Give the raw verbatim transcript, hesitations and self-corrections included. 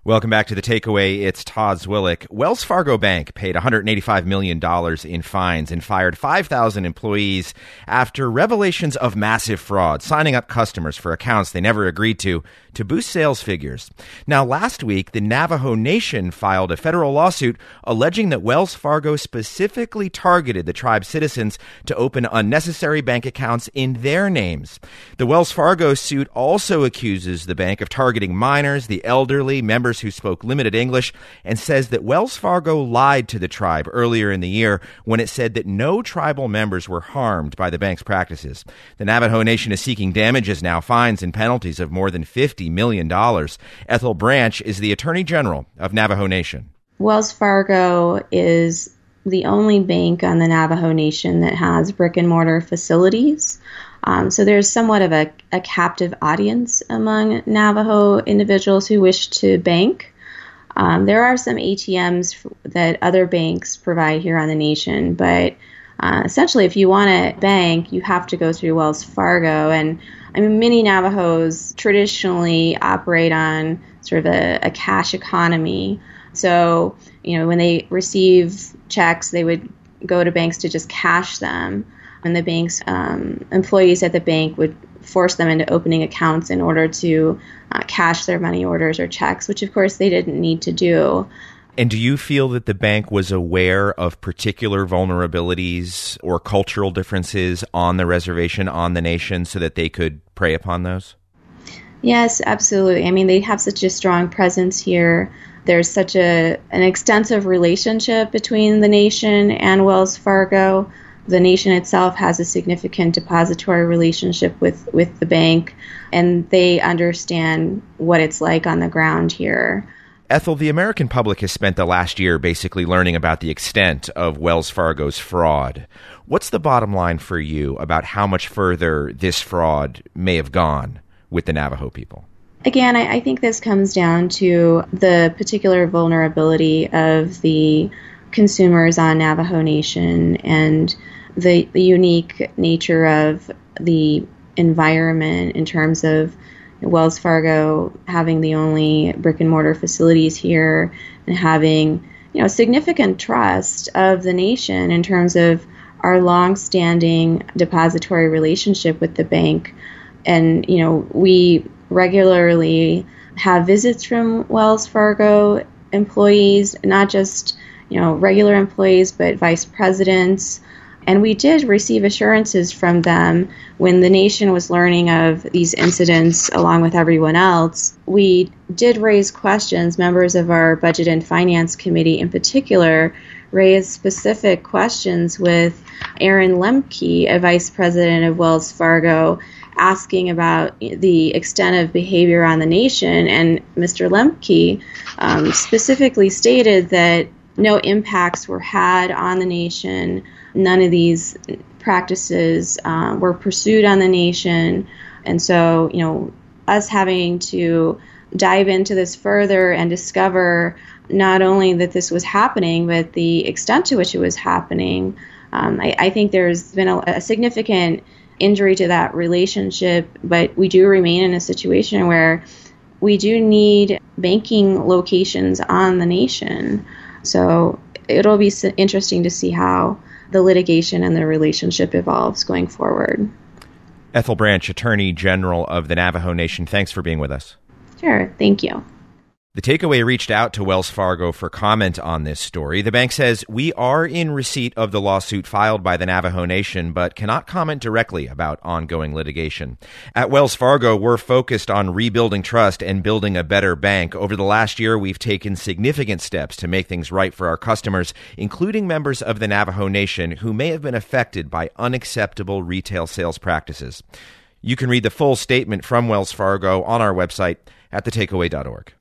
Welcome back to The Takeaway. It's Todd Zwillich. Wells Fargo Bank paid one hundred eighty-five million dollars in fines and fired five thousand employees after revelations of massive fraud, signing up customers for accounts they never agreed to to boost sales figures. Now, last week, the Navajo Nation filed a federal lawsuit alleging that Wells Fargo specifically targeted the tribe's citizens to open unnecessary bank accounts in their names. The Wells Fargo suit also accuses the bank of targeting minors, the elderly, members who spoke limited English, and says that Wells Fargo lied to the tribe earlier in the year when it said that no tribal members were harmed by the bank's practices. The Navajo Nation is seeking damages now, fines and penalties of more than fifty million dollars. Ethel Branch is the Attorney General of Navajo Nation. Wells Fargo is the only bank on the Navajo Nation that has brick and mortar facilities. Um, so there's somewhat of a, a captive audience among Navajo individuals who wish to bank. Um, there are some A T Ms that other banks provide here on the nation, but uh, essentially if you want to bank, you have to go through Wells Fargo. And I mean, many Navajos traditionally operate on sort of a, a cash economy. So, you know, when they receive checks, they would go to banks to just cash them. And the bank's um, employees at the bank would force them into opening accounts in order to uh, cash their money orders or checks, which of course they didn't need to do. And do you feel that the bank was aware of particular vulnerabilities or cultural differences on the reservation, on the nation, so that they could prey upon those? Yes, absolutely. I mean, they have such a strong presence here. There's such a an extensive relationship between the nation and Wells Fargo. The nation itself has a significant depository relationship with, with the bank, and they understand what it's like on the ground here. Ethel, the American public has spent the last year basically learning about the extent of Wells Fargo's fraud. What's the bottom line for you about how much further this fraud may have gone with the Navajo people? Again, I, I think this comes down to the particular vulnerability of the consumers on Navajo Nation and the, the unique nature of the environment in terms of Wells Fargo having the only brick and mortar facilities here and having, you know, significant trust of the nation in terms of our long-standing depository relationship with the bank. And, you know, we regularly have visits from Wells Fargo employees, not just, you know, regular employees, but vice presidents. And we did receive assurances from them when the nation was learning of these incidents along with everyone else. We did raise questions. Members of our Budget and Finance Committee in particular raised specific questions with Aaron Lemke, a vice president of Wells Fargo, asking about the extent of behavior on the nation. And Mister Lemke um, specifically stated that no impacts were had on the nation. None of these practices uh, were pursued on the nation. And so, you know, us having to dive into this further and discover not only that this was happening, but the extent to which it was happening, um, I, I think there's been a, a significant injury to that relationship. But we do remain in a situation where we do need banking locations on the nation. So it'll be interesting to see how the litigation and the relationship evolves going forward. Ethel Branch, Attorney General of the Navajo Nation, thanks for being with us. Sure, thank you. The Takeaway reached out to Wells Fargo for comment on this story. The bank says, we are in receipt of the lawsuit filed by the Navajo Nation, but cannot comment directly about ongoing litigation. At Wells Fargo, we're focused on rebuilding trust and building a better bank. Over the last year, we've taken significant steps to make things right for our customers, including members of the Navajo Nation who may have been affected by unacceptable retail sales practices. You can read the full statement from Wells Fargo on our website at the takeaway dot org.